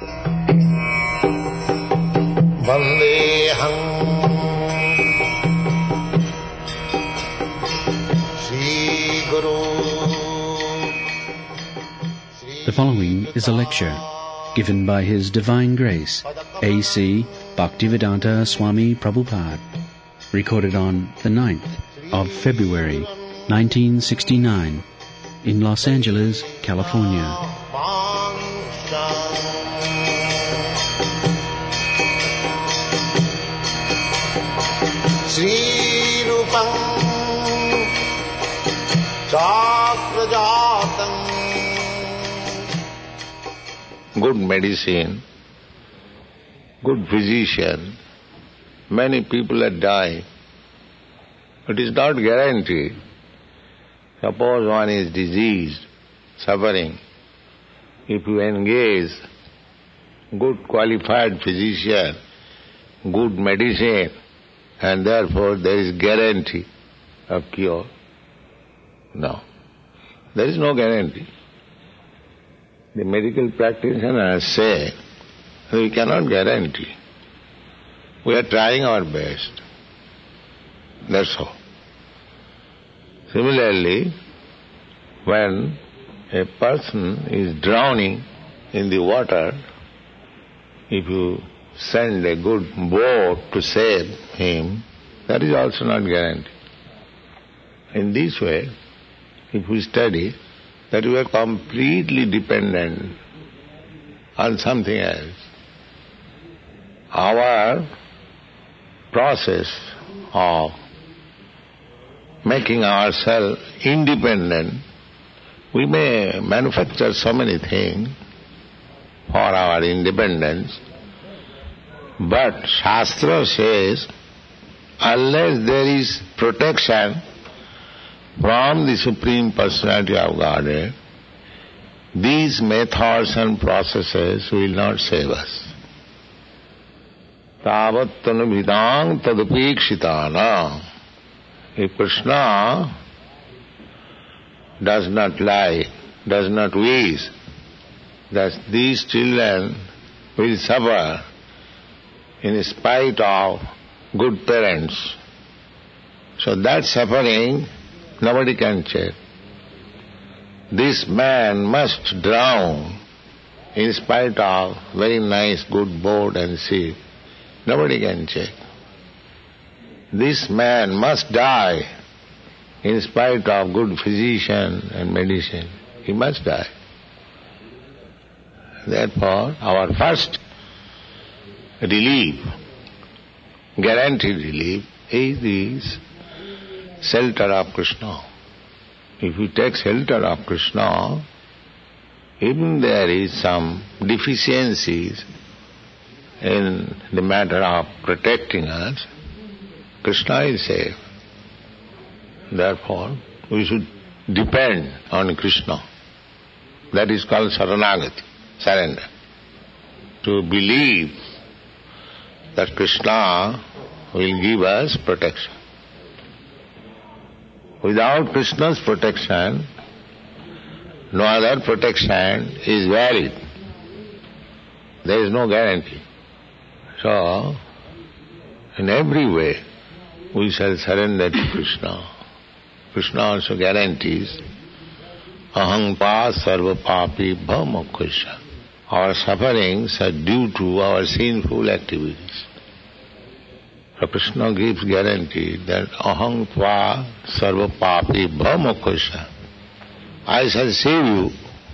Vandeham Sri Guru. The following is a lecture given by His Divine Grace, A.C. Bhaktivedanta Swami Prabhupada, recorded on the 9th of February, 1969, in Los Angeles, California. Sri Rupam Chakrajatam. Good medicine, good physician, many people are dying. It is not guaranteed. Suppose one is diseased, suffering. If you engage good qualified physician, good medicine, and therefore there is guarantee of cure. No. There is no guarantee. The medical practitioners say, we cannot guarantee. We are trying our best. That's all. Similarly, when a person is drowning in the water, if you send a good boat to save him, that is also not guaranteed. In this way, if we study that we are completely dependent on something else, our process of making ourselves independent, we may manufacture so many things for our independence, but Shastra says, unless there is protection from the Supreme Personality of Godhead, these methods and processes will not save us. Tavattanu vidang tadupekshitana. If Krishna does not lie, does not wish that these children will suffer in spite of good parents, so that suffering nobody can check. This man must drown in spite of very nice good boat and ship. Nobody can check. This man must die in spite of good physician and medicine. He must die. Therefore, our first relief, guaranteed relief, is this shelter of Krishna. If you take shelter of Krishna, even there is some deficiencies in the matter of protecting us, Krishna is safe. Therefore, we should depend on Krishna. That is called Saranagati, surrender. To believe that Krishna will give us protection. Without Krishna's protection, no other protection is valid. There is no guarantee. So, in every way, we shall surrender to Krishna. Krishna also guarantees, aham pa sarva papi bha moksha. Our sufferings are due to our sinful activities. So Krishna gives guarantee that aham pa sarva papi bha moksha. I shall save you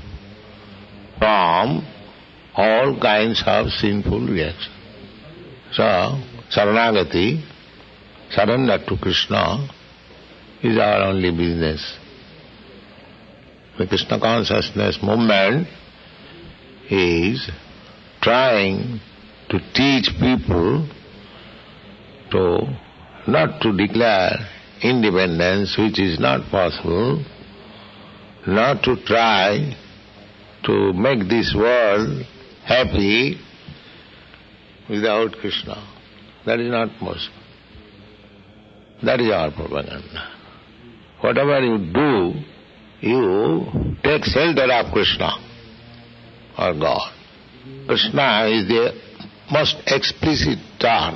from all kinds of sinful reactions. So, Saranagati, surrender to Krishna, is our only business. The Krishna consciousness movement is trying to teach people to not to declare independence, which is not possible, not to try to make this world happy without Krishna. That is not possible. That is our propaganda. Whatever you do, you take shelter of Krishna or God. Krishna is the most explicit term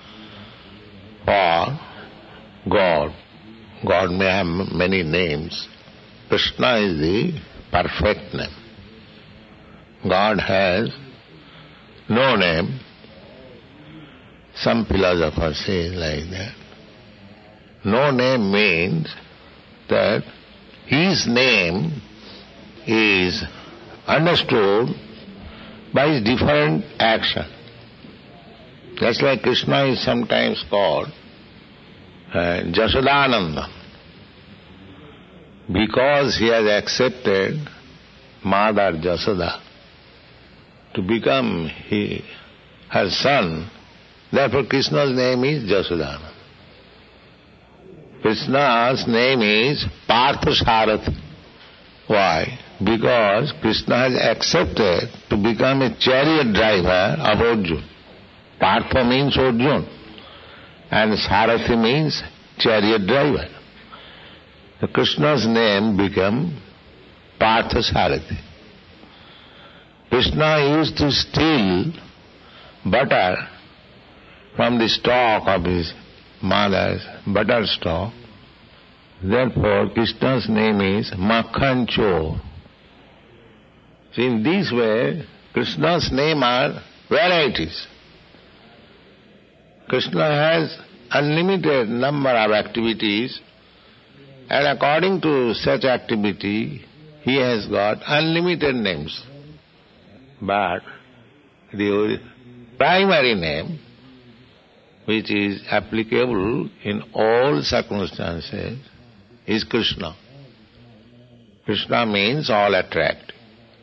for God. God may have many names. Krishna is the perfect name. God has no name. Some philosophers say like that. No name means that His name is understood by His different action. Just like Krishna is sometimes called Jasodananda, because he has accepted Mother Jasoda to become her son. Therefore Krishna's name is Jasodananda. Krishna's name is Parthasarathi. Why? Because Krishna has accepted to become a chariot driver of Arjuna. Partha means Arjuna, and Sarathi means chariot driver. So Krishna's name became Parthasarathi. Krishna used to steal butter from the stock of his mother's butter stock. Therefore Krishna's name is Makhan Chor. So in this way, Krishna's name are varieties. Krishna has unlimited number of activities, and according to such activity, he has got unlimited names. But the primary name, which is applicable in all circumstances, is Krishna. Krishna means all attract.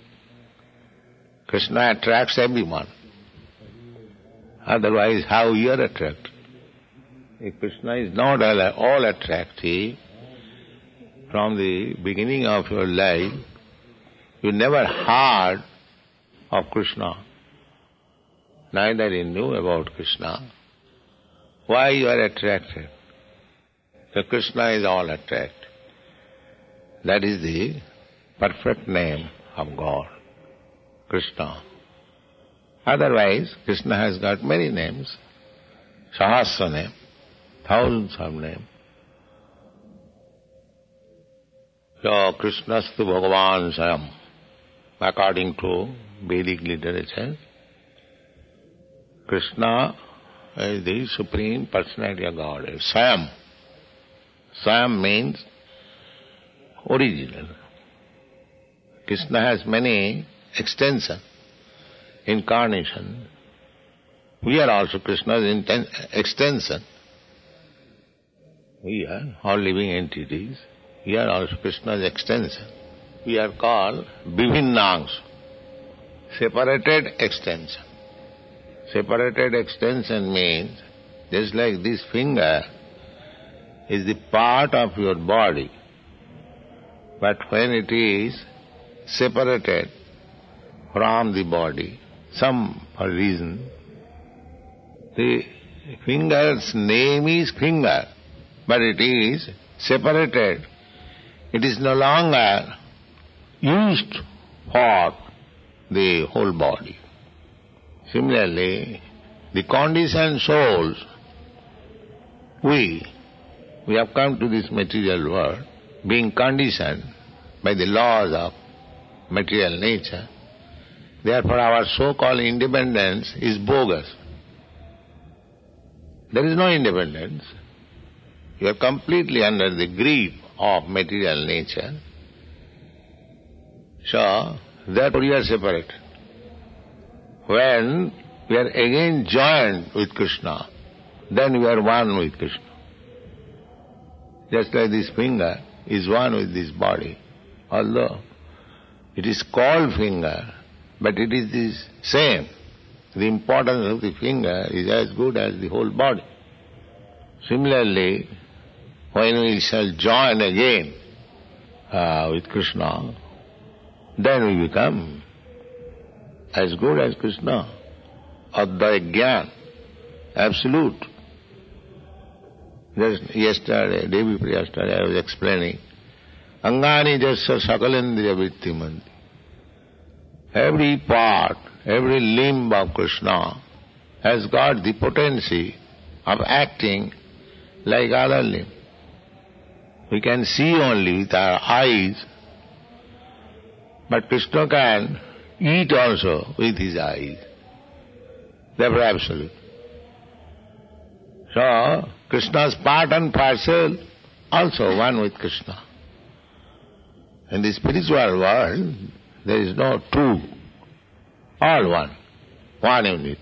Krishna attracts everyone. Otherwise, how you are attracted? If Krishna is not all attractive, from the beginning of your life, you never heard of Krishna, neither you knew about Krishna. Why you are attracted? So Krishna is all attractive. That is the perfect name of God, Krishna. Otherwise, Krishna has got many names, Sahasra name, thousands of names. So Krishnastu Bhagavan Swayam, according to Vedic literature, Krishna is the Supreme Personality of Godhead. Swayam. Swayam means original. Krishna has many extensions, incarnation. We are also Krishna's extension. We are all living entities. We are also Krishna's extension. We are called Bibhinnangs, separated extension. Separated extension means, just like this finger is the part of your body, but when it is separated from the body, some reason, the finger's name is finger, but it is separated. It is no longer used for the whole body. Similarly, the conditioned souls, we have come to this material world being conditioned by the laws of material nature. Therefore our so-called independence is bogus. There is no independence. You are completely under the grip of material nature. So, therefore you are separate. When we are again joined with Krishna, then we are one with Krishna. Just like this finger is one with this body, although it is called finger, but it is the same. The importance of the finger is as good as the whole body. Similarly, when we shall join again with Krishna, then we become as good as Krishna, Advaya Jnana, absolute. Just yesterday, day before yesterday, I was explaining, Angani jasya sakalendriya vritti manti. Every part every limb of Krishna has got the potency of acting like other limb. We can see only with our eyes, but Krishna can eat also with his eyes. Therefore absolute. So, Krishna's part and parcel also one with Krishna. In the spiritual world, there is no two, all one unit.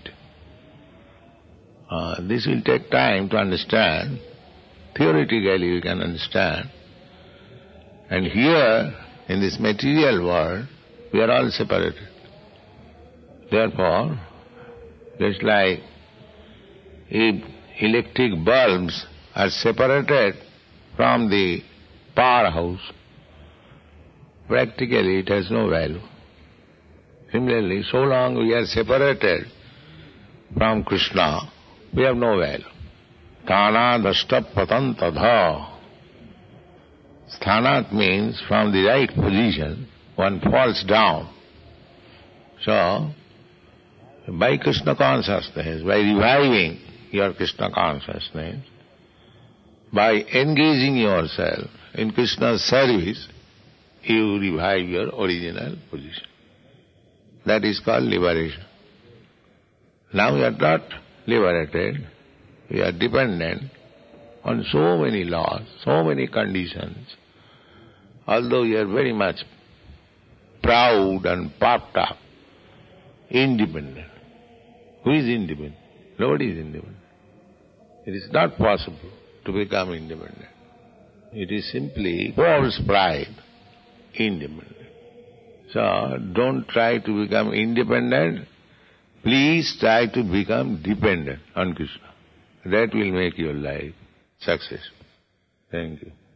This will take time to understand. Theoretically you can understand. And here, in this material world, we are all separated. Therefore, just like if electric bulbs are separated from the powerhouse, practically it has no value. Similarly, so long we are separated from Krishna, we have no value. Sthana dashta patantadha. Sthanat means from the right position, one falls down. So, by Krishna consciousness, by reviving your Krishna consciousness, by engaging yourself in Krishna's service, you revive your original position. That is called liberation. Now we are not liberated, we are dependent on so many laws, so many conditions. Although you are very much proud and puffed up, independent. Who is independent? Nobody is independent. It is not possible to become independent. It is simply false pride, independent. So, don't try to become independent. Please try to become dependent on Krishna. That will make your life successful. Thank you.